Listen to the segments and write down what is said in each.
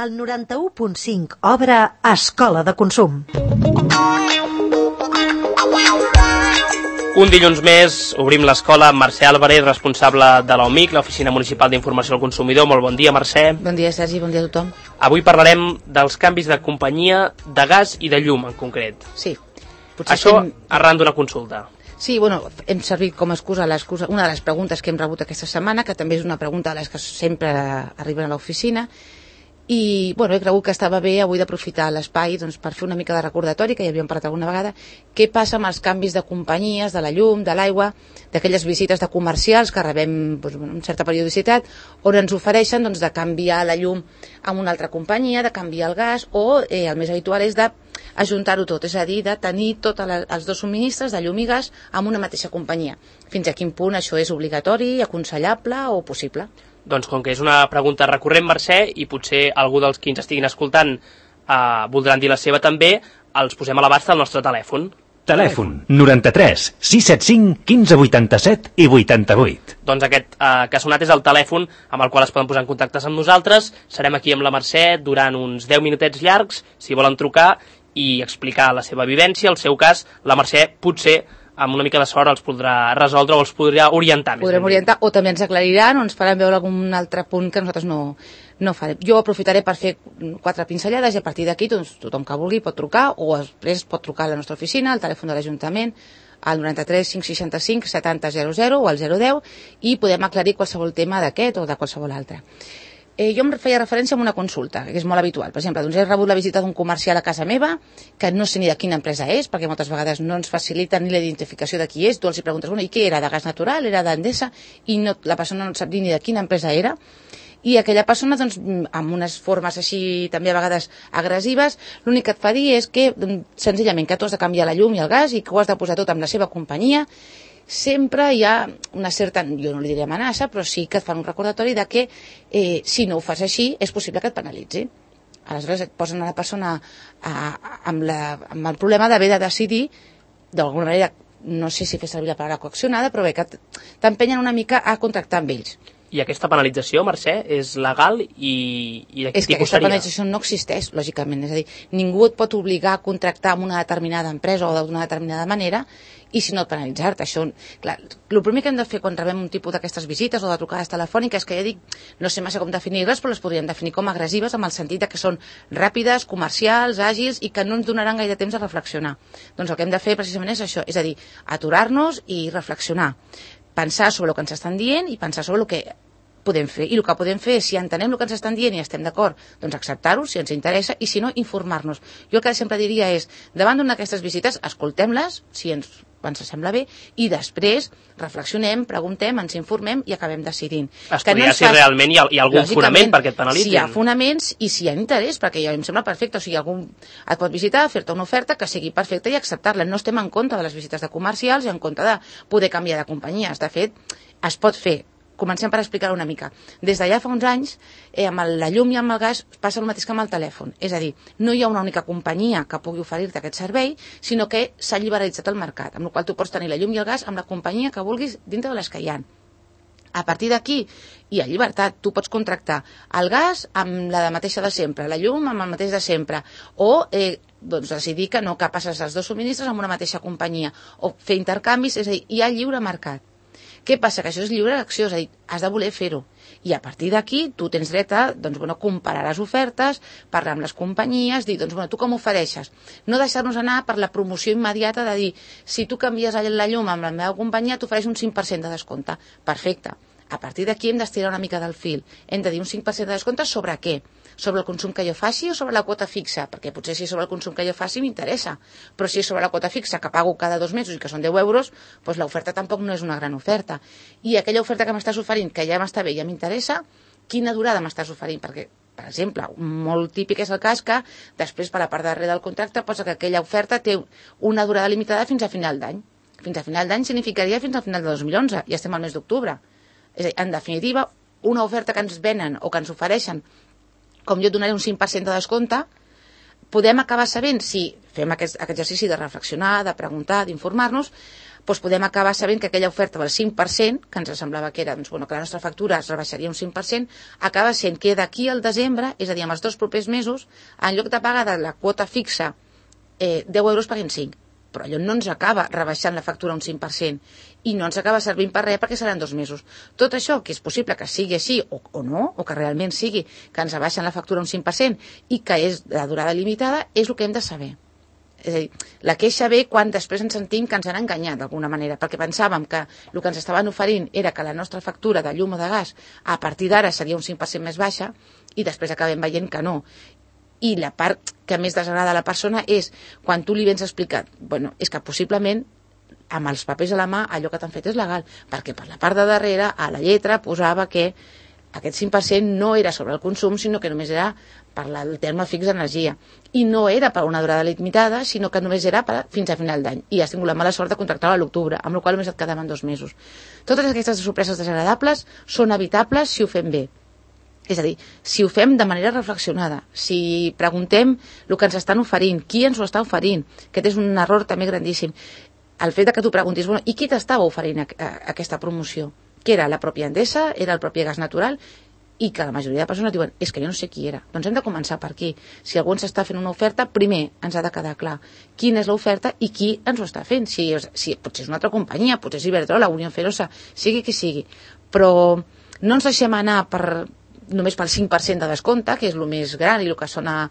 El 91.5 obre Escola de Consum. Un dilluns més obrim l'escola amb Mercè Álvarez, responsable de l'OMIC, l'Oficina Municipal d'Informació al Consumidor. Molt bon dia, Mercè. Bon dia, Sergi, bon dia a tothom. Avui parlarem dels canvis de companyia de gas i de llum, en concret. Sí. Això arran d'una consulta. Sí, bueno, hem servit com a excusa una de les preguntes que hem rebut aquesta setmana, que també és una pregunta de les que sempre arriben a l'oficina, i bueno, he cregut que estava bé avui d'aprofitar l'espai doncs, per fer una mica de recordatori, que ja havíem parlat alguna vegada, què passa amb els canvis de companyies, de la llum, de l'aigua, d'aquelles visites de comercials que rebem doncs, amb certa periodicitat, on ens ofereixen doncs, de canviar la llum amb una altra companyia, de canviar el gas, o el més habitual és d'ajuntar-ho tot, és a dir, de tenir tots els dos subministres de llum i gas amb una mateixa companyia. Fins a quin punt això és obligatori, aconsellable o possible? Doncs com que és una pregunta recurrent, Mercè, i potser algú dels que ens estiguin escoltant voldran dir la seva també, els posem a l'abast del nostre telèfon. Telèfon 93 675 15 87 i 88. Doncs aquest que ha sonat és el telèfon amb el qual es poden posar en contacte amb nosaltres. Serem aquí amb la Mercè durant uns 10 minutets llargs, si volen trucar i explicar la seva vivència, el seu cas. La Mercè potser amb una mica de sort els podrà resoldre o els podrà orientar. Podrem orientar, o també ens aclariran o ens faran veure algun altre punt que nosaltres no farem. Jo aprofitaré per fer 4 pinzellades i a partir d'aquí doncs, tothom que vulgui pot trucar o després pot trucar a la nostra oficina, al telèfon de l'Ajuntament, al 93 565 70 00 o al 010 i podem aclarir qualsevol tema d'aquest o de qualsevol altre. Jo em feia referència a una consulta, que és molt habitual. Per exemple, doncs he rebut la visita d'un comercial a casa meva, que no sé ni de quina empresa és, perquè moltes vegades no ens faciliten ni la identificació de qui és. Tu els hi preguntes, bueno, i què era? De gas natural? Era d'Endesa? I no, la persona no sap dir ni de quina empresa era. I aquella persona, doncs, amb unes formes així també a vegades agressives, l'únic que et fa dir és que, senzillament, que tu has de canviar la llum i el gas i que ho has de posar tot amb la seva companyia. Sempre hi ha una certa, jo no li diré amenaça, però sí que et fan un recordatori de que si no ho fas així és possible que et penalitzi. Aleshores et posen a la persona amb el problema d'haver de decidir, d'alguna manera, no sé si fer servir la paraula coaccionada, però bé, que t'empenyen una mica a contractar amb ells. I aquesta penalització, Mercè, és legal i de quin tipus seria? És que aquesta penalització no existeix, lògicament. És a dir, ningú et pot obligar a contractar amb una determinada empresa o d'una determinada manera i si no et penalitzar-te. Això, clar, el primer que hem de fer quan rebem un tipus d'aquestes visites o de trucades telefòniques, que ja dic, no sé massa com definir-les, però les podríem definir com agressives amb el sentit que són ràpides, comercials, àgils i que no ens donaran gaire temps a reflexionar. Doncs el que hem de fer precisament és això, és a dir, aturar-nos i reflexionar. Pensar sobre el que ens estan dient i pensar sobre el que podem fer. I el que podem fer és, si entenem el que ens estan dient i estem d'acord, doncs acceptar-ho, si ens interessa, i si no, informar-nos. Jo el que sempre diria és, davant d'una d'aquestes visites, escoltem-les, si ens sembla bé, i després reflexionem, preguntem, ens informem i acabem decidint. Estudiar si realment hi ha algun fonament perquè et penalitzin. Si hi ha fonaments i si hi ha interès, perquè ja em sembla perfecte, o sigui, algú et pot visitar, fer-te una oferta que sigui perfecta i acceptar-la. No estem en contra de les visites de comercials i en contra de poder canviar de companyies. De fet, es pot fer. Comencem per explicar una mica. Des d'allà fa uns anys, amb la llum i amb el gas passa el mateix que amb el telèfon. És a dir, no hi ha una única companyia que pugui oferir-te aquest servei, sinó que s'ha liberalitzat el mercat, amb la qual tu pots tenir la llum i el gas amb la companyia que vulguis dintre de les que hi ha. A partir d'aquí hi ha llibertat. Tu pots contractar el gas amb la mateixa de sempre, la llum amb el mateix de sempre, o doncs decidir que no, que passes els dos subministres amb una mateixa companyia, o fer intercanvis, és a dir, hi ha lliure mercat. Què passa? Que això és lliure d'acció, és a dir, has de voler fer-ho. I a partir d'aquí tu tens dret a comparar les ofertes, parlar amb les companyies, dir, tu com ofereixes? No deixar-nos anar per la promoció immediata de dir, si tu canvies la llum amb la meva companyia, t'ofereix un 5% de descompte. Perfecte. A partir d'aquí hem d'estirar una mica del fil. Hem de dir un 5% de descompte sobre què? Sobre el consum que jo faci o sobre la quota fixa? Perquè potser si és sobre el consum que jo faci m'interessa, però si és sobre la quota fixa que pago cada 2 mesos i que són 10 euros, doncs l'oferta tampoc no és una gran oferta. I aquella oferta que m'estàs oferint, que ja m'està bé i ja m'interessa, quina durada m'estàs oferint? Perquè, per exemple, molt típic és el cas que després per la part darrere del contracte posa que aquella oferta té una durada limitada fins a final d'any. Fins a final d'any significaria fins al final de 2011, i estem al mes d'octubre. És a dir, en definitiva, una oferta que ens venen o que ens ofereixen, com jo et donaré un 5% de descompte, podem acabar sabent si fem aquest exercici de reflexionar, de preguntar, d'informar-nos, doncs podem acabar sabent que aquella oferta del 5%, que ens semblava que era, doncs, bueno, que la nostra factura es rebaixaria un 5%, acaba sent que d'aquí al desembre, és a dir, en els 2 propers mesos, en lloc de pagar de la quota fixa 10 euros paguem 5. Però allò no ens acaba rebaixant la factura un 5% i no ens acaba servint per res perquè seran 2 mesos. Tot això, que és possible que sigui així o no, o que realment sigui que ens abaixen la factura un 5% i que és de durada limitada, és el que hem de saber. És a dir, la queixa ve quan després ens sentim que ens han enganyat d'alguna manera, perquè pensàvem que el que ens estaven oferint era que la nostra factura de llum o de gas a partir d'ara seria un 5% més baixa i després acabem veient que no. I la part que més desagrada a la persona és quan tu li vens a explicar, bueno, és que possiblement amb els papers a la mà allò que t'han fet és legal, perquè per la part de darrere a la lletra posava que aquest 5% no era sobre el consum, sinó que només era per el terme fix d'energia. I no era per una durada limitada, sinó que només era fins a final d'any. I has tingut la mala sort de contractar-ho a l'octubre, amb la qual cosa només et quedaven 2 mesos. Totes aquestes sorpreses desagradables són evitables si ho fem bé. És a dir, si ho fem de manera reflexionada, si preguntem el que ens estan oferint, qui ens ho està oferint, aquest és un error també grandíssim. El fet que tu preguntis, bueno, i qui t'estava oferint aquesta promoció? Que era la pròpia Endesa, era el propi gas natural, i que la majoria de persones diuen, és que jo no sé qui era. Doncs hem de començar per aquí. Si algú ens està fent una oferta, primer ens ha de quedar clar quina és l'oferta i qui ens ho està fent. Si potser és una altra companyia, potser és Iberdrola, Unión Ferosa, sigui qui sigui. Però no ens deixem anar només pel 5% de descompte, que és el més gran i el que sona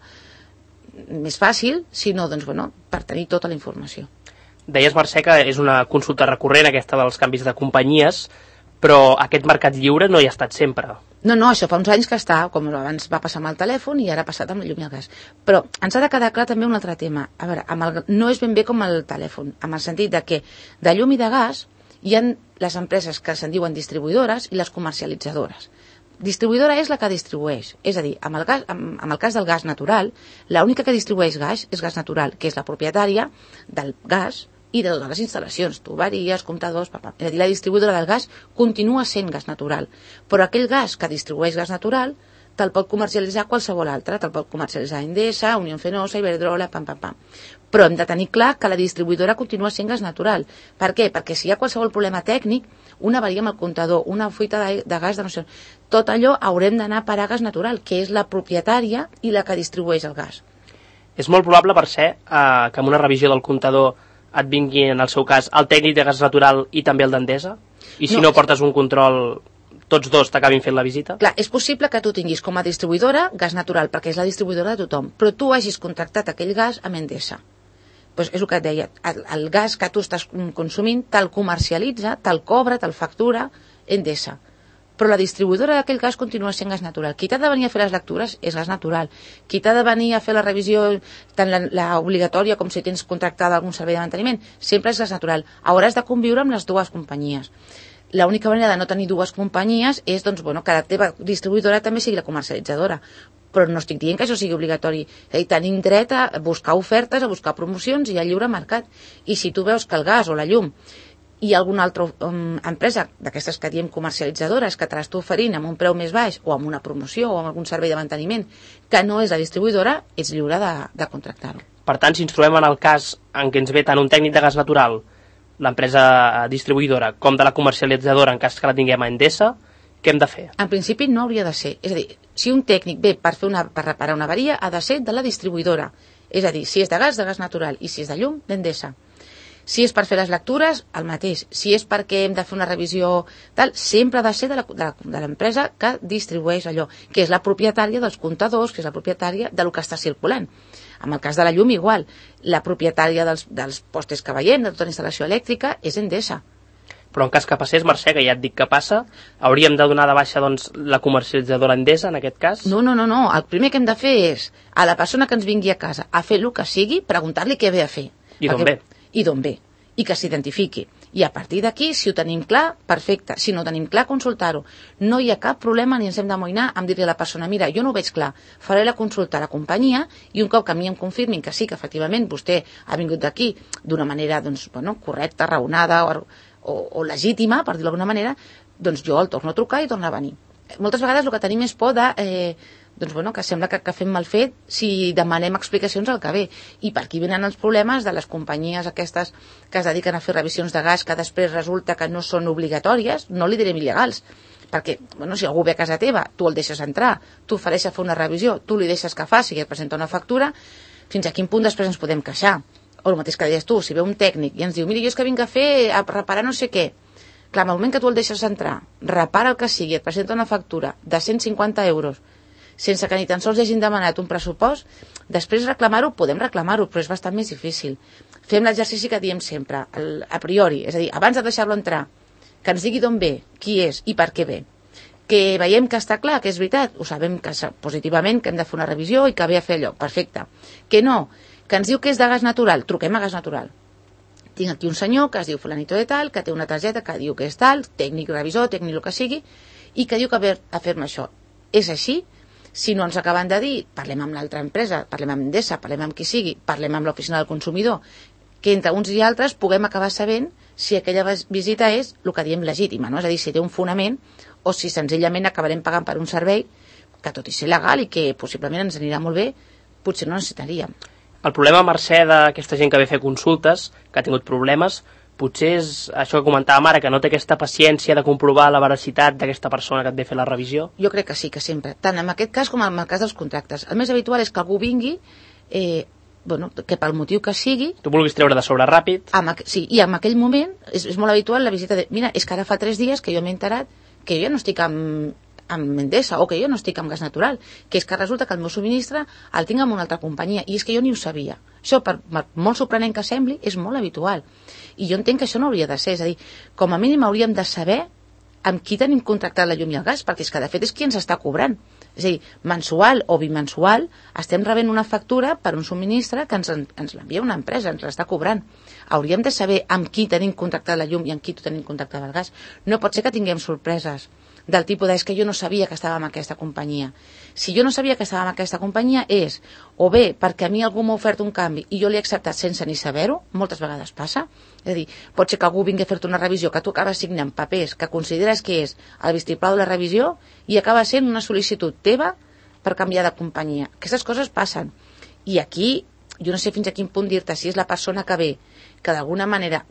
més fàcil, sinó doncs, bueno, per tenir tota la informació. Deies, Mercè, que és una consulta recurrent aquesta dels canvis de companyies, però aquest mercat lliure no hi ha estat sempre. No, això fa uns anys que està, com abans va passar amb el telèfon i ara ha passat amb la llum i el gas. Però ens ha de quedar clar també un altre tema. A veure, no és ben bé com el telèfon, en el sentit de que de llum i de gas hi ha les empreses que se'n diuen distribuïdores i les comercialitzadores. Distribuïdora és la que distribueix, és a dir, amb el cas del gas natural, l'única que distribueix gas és gas natural, que és la propietària del gas i de totes les instal·lacions, tuberies, comptadors, és a dir, la distribuïdora del gas continua sent gas natural, però aquell gas que distribueix gas natural te'l pot comercialitzar qualsevol altre, te'l pot comercialitzar Endesa, Unión Fenosa, Iberdrola, pam. Però hem de tenir clar que la distribuïdora continua sent gas natural. Per què? Perquè si hi ha qualsevol problema tècnic, una avaria amb el comptador, una fuita de gas de no sé, tot allò haurem d'anar a parar a gas natural, que és la propietària i la que distribueix el gas. És molt probable, per ser, que amb una revisió del comptador et vingui, en el seu cas, el tècnic de gas natural i també el d'Endesa? I si no portes un control, tots dos t'acabin fent la visita? Clar, és possible que tu tinguis com a distribuïdora gas natural, perquè és la distribuïdora de tothom, però tu hagis contractat aquell gas amb Endesa. Pues és el que et deia, el gas que tu estàs consumint te'l comercialitza, te'l cobra, te'l factura Endesa. Però la distribuïdora d'aquell gas continua sent gas natural. Qui t'ha de venir a fer les lectures és gas natural. Qui t'ha de venir a fer la revisió, tant la obligatòria com si tens contractada algun servei de manteniment, sempre és gas natural. Hauràs de conviure amb les dues companyies. L'única manera de no tenir dues companyies és doncs, bueno, que la teva distribuïdora també sigui la comercialitzadora. Però no estic dient que això sigui obligatori. És a dir, tenim dret a buscar ofertes, a buscar promocions i a lliure mercat. I si tu veus que el gas o la llum i alguna altra empresa d'aquestes que diem comercialitzadores que te l'està oferint amb un preu més baix o amb una promoció o amb algun servei de manteniment que no és la distribuïdora, ets lliure de contractar-ho. Per tant, si ens trobem en el cas en què ens ve tant un tècnic de gas natural, l'empresa distribuïdora, com de la comercialitzadora en cas que la tinguem a Endesa, què hem de fer? En principi no hauria de ser. És a dir, si un tècnic ve per reparar una avaria, ha de ser de la distribuïdora. És a dir, si és de gas natural, i si és de llum, d'Endesa. Si és per fer les lectures, el mateix. Si és perquè hem de fer una revisió tal, sempre ha de ser de l'empresa que distribueix allò, que és la propietària dels comptadors, que és la propietària del que està circulant. En el cas de la llum, igual. La propietària dels postes que veiem, de tota la instal·lació elèctrica, és Endesa. Però en cas que passés, Mercè, que ja et dic que passa, hauríem de donar de baixa doncs, la comercialitzadora Endesa, en aquest cas? No. El primer que hem de fer és, a la persona que ens vingui a casa a fer el que sigui, preguntar-li què ve a fer. I d'on ve. I d'on ve. I que s'identifiqui. I a partir d'aquí, si ho tenim clar, perfecte. Si no ho tenim clar, consultar-ho. No hi ha cap problema ni ens hem d'amoïnar amb dir-li a la persona, mira, jo no ho veig clar, faré la consulta a la companyia i un cop que a mi em confirmin que sí, que efectivament vostè ha vingut d'aquí d'una manera doncs, bueno, correcta, raonada o legítima, per dir-ho d'alguna manera, doncs jo el torno a trucar i torno a venir. Moltes vegades el que tenim és por de doncs bueno, que sembla que fem mal fet si demanem explicacions al que ve. I per aquí venen els problemes de les companyies aquestes que es dediquen a fer revisions de gas que després resulta que no són obligatòries, no li direm il·legals, perquè bueno, si algú ve a casa teva, tu el deixes entrar, tu ofereixes fer una revisió, tu li deixes que faci i et presenta una factura, fins a quin punt després ens podem queixar? O el mateix que deies tu, si ve un tècnic i ens diu, mira, jo és que vinc a reparar no sé què. Clar, en el moment que tu el deixes entrar, repara el que sigui, et presenta una factura de 150 euros, sense que ni tan sols hagin demanat un pressupost, després reclamar-ho, podem reclamar-ho, però és bastant més difícil. Fem l'exercici que diem sempre, a priori, és a dir, abans de deixar-lo entrar, que ens digui d'on ve, qui és i per què ve. Que veiem que està clar, que és veritat, ho sabem que positivament, que hem de fer una revisió i que ve a fer allò, perfecte. Que no, que ens diu que és de gas natural, truquem a gas natural. Tinc aquí un senyor que es diu fulanito de tal, que té una targeta que diu que és tal, tècnic revisor, tècnic el que sigui, i que diu que ve a fer-me això. És així? Si no ens acaben de dir, parlem amb l'altra empresa, parlem amb Endesa, parlem amb qui sigui, parlem amb l'oficina del consumidor, que entre uns i altres puguem acabar sabent si aquella visita és el que diem legítima, no? És a dir, si té un fonament o si senzillament acabarem pagant per un servei que tot i ser legal i que possiblement ens anirà molt bé, potser no necessitaríem. El problema, Mercè, d'aquesta gent que ve a fer consultes, que ha tingut problemes, potser és això que comentàvem ara, que no té aquesta paciència de comprovar la veracitat d'aquesta persona que et ve a fer la revisió? Jo crec que sí, que sempre. Tant en aquest cas com en el cas dels contractes. El més habitual és que algú vingui, que pel motiu que sigui... Tu vulguis treure de sobre ràpid? Sí, i en aquell moment és molt habitual la visita de... Mira, és que ara fa 3 dies que jo m'he enterat que jo no estic amb Endesa o que jo no estic amb gas natural, que és que resulta que el meu subministre el tinc amb una altra companyia i és que jo ni ho sabia. Això, per molt sorprenent que sembli, és molt habitual. I jo entenc que això no hauria de ser, és a dir, com a mínim hauríem de saber amb qui tenim contractat la llum i el gas, perquè és que de fet és qui ens està cobrant. És a dir, mensual o bimensual estem rebent una factura per un subministre que ens l'envia una empresa, ens l'està cobrant. Hauríem de saber amb qui tenim contractat la llum i amb qui tenim contractat el gas. No pot ser que tinguem sorpreses del tipus és que jo no sabia que estava amb aquesta companyia. Si jo no sabia que estava amb aquesta companyia és o bé perquè a mi algú m'ha ofert un canvi i jo l'he acceptat sense ni saber-ho, moltes vegades passa. És a dir, pot ser que algú vingui a fer-te una revisió que tu acabes signant papers que consideres que és el vistiplau de la revisió i acaba sent una sol·licitud teva per canviar de companyia. Aquestes coses passen. I aquí, jo no sé fins a quin punt dir-te si és la persona que ve, que d'alguna manera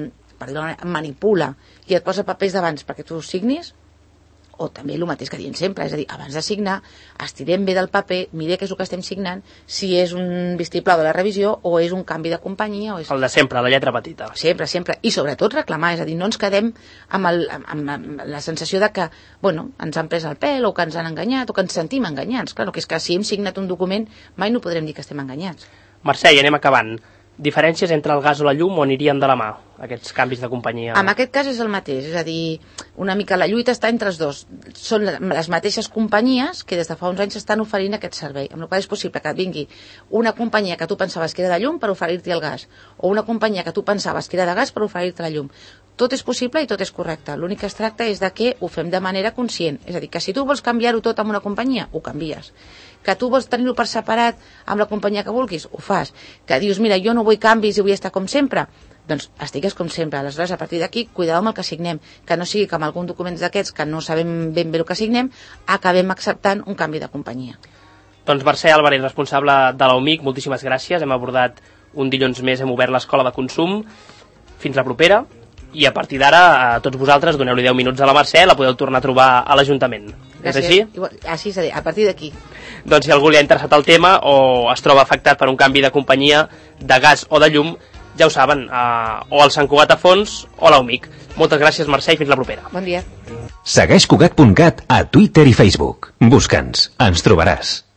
manipula i et posa papers d'abans perquè tu signis, o també el mateix que diem sempre, és a dir, abans de signar, estirem bé del paper, mire què és el que estem signant, si és un vistiplau de la revisió o és un canvi de companyia. O és... El de sempre, la lletra petita. Sempre, sempre. I sobretot reclamar, és a dir, no ens quedem amb la sensació de que, ens han pres el pèl o que ens han enganyat o que ens sentim enganyats. Clar, que és que si hem signat un document mai no podrem dir que estem enganyats. Mercè, i anem acabant. Diferències entre el gas o la llum o anirien de la mà, aquests canvis de companyia? En aquest cas és el mateix, és a dir, una mica la lluita està entre els dos. Són les mateixes companyies que des de fa uns anys estan oferint aquest servei, amb la qual és possible que vingui una companyia que tu pensaves que era de llum per oferir-te el gas, o una companyia que tu pensaves que era de gas per oferir-te la llum. Tot és possible i tot és correcte. L'únic que es tracta és de que ho fem de manera conscient. És a dir, que si tu vols canviar-ho tot amb una companyia, ho canvies. Que tu vols tenir-ho per separat amb la companyia que vulguis, ho fas. Que dius, mira, jo no vull canvis i vull estar com sempre, doncs estigues com sempre. Aleshores, a partir d'aquí, cuidado amb el que signem, que no sigui que amb algun document d'aquests que no sabem ben bé el que signem, acabem acceptant un canvi de companyia. Doncs Mercè Álvarez, responsable de la UMIC, moltíssimes gràcies. Hem abordat un dilluns més, hem obert l'escola de consum. Fins la propera. I a partir d'ara, a tots vosaltres, doneu-li 10 minuts a la Mercè, la podeu tornar a trobar a l'Ajuntament. Gràcies. És així? Així és, a partir d'aquí. Doncs si algú li ha interessat el tema o es troba afectat per un canvi de companyia de gas o de llum, ja ho saben, o el Sant Cugat a Fons o la UMIC. Moltes gràcies, Mercè, i fins la propera. Bon dia. Segueix Cugat.cat a Twitter i Facebook. Busca'ns, ens trobaràs.